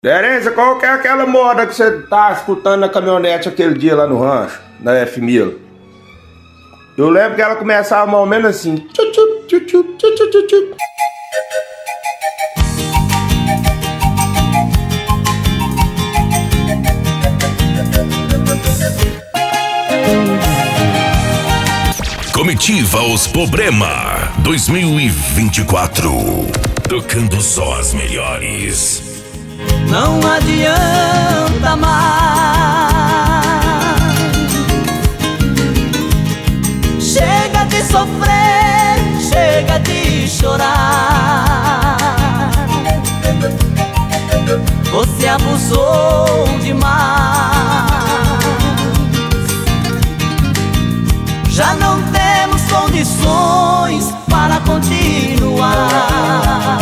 Terência, qual que é aquela moda que você tá escutando na caminhonete aquele dia lá no rancho, na F1000? Eu lembro que ela começava mais ou menos assim. Tchu, tchu, tchu, tchu, tchu, tchu, tchu, tchu. Comitiva Os Problema 2024. Tocando só as melhores. Não adianta mais. Chega de sofrer, chega de chorar. Você abusou demais. Já não temos condições para continuar.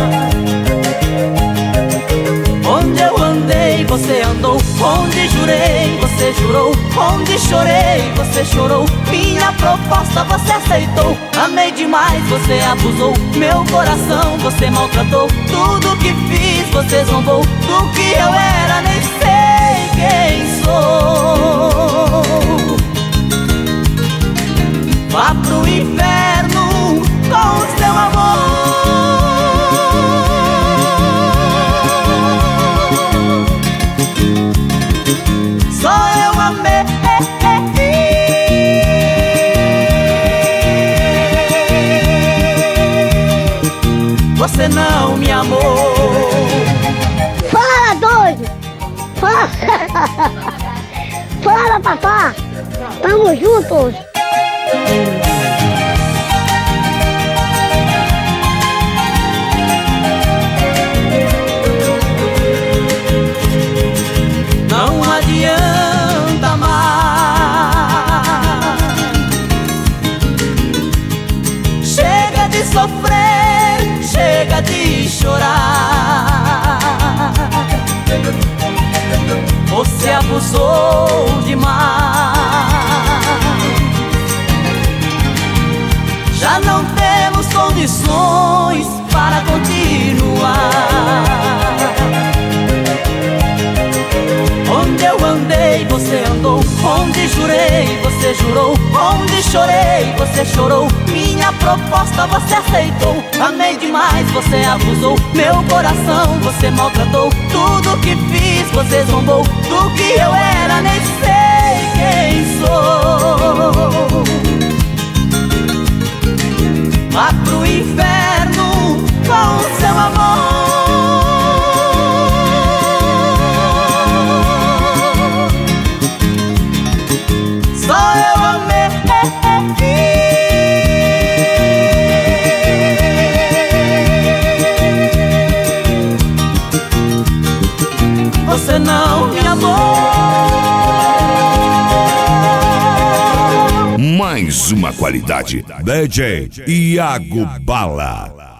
Onde eu andei, você andou. Onde jurei, você jurou. Onde chorei, você chorou. Minha proposta você aceitou. Amei demais, você abusou. Meu coração você maltratou. Tudo que fiz você zombou. Do que eu era nem sei quem sou. Vá pro inferno com o seu amor. Só eu amei. Você não me amou. Fala, doido! Fala! Fala, papá! Tamo juntos! Não adianta mais. Chega de sofrer, chega de chorar. Você abusou demais. Já não temos condições para continuar. Onde eu andei, você andou. Onde jurei, você jurou. Onde chorei, você chorou. Minha proposta você aceitou. Amei demais, você abusou. Meu coração você maltratou. Tudo que fiz você zombou. Do que eu era nem sei quem sou. Vá pro inferno com o seu amor. Só eu amei. Você não me amou. Mais uma qualidade. DJ Iago Bala.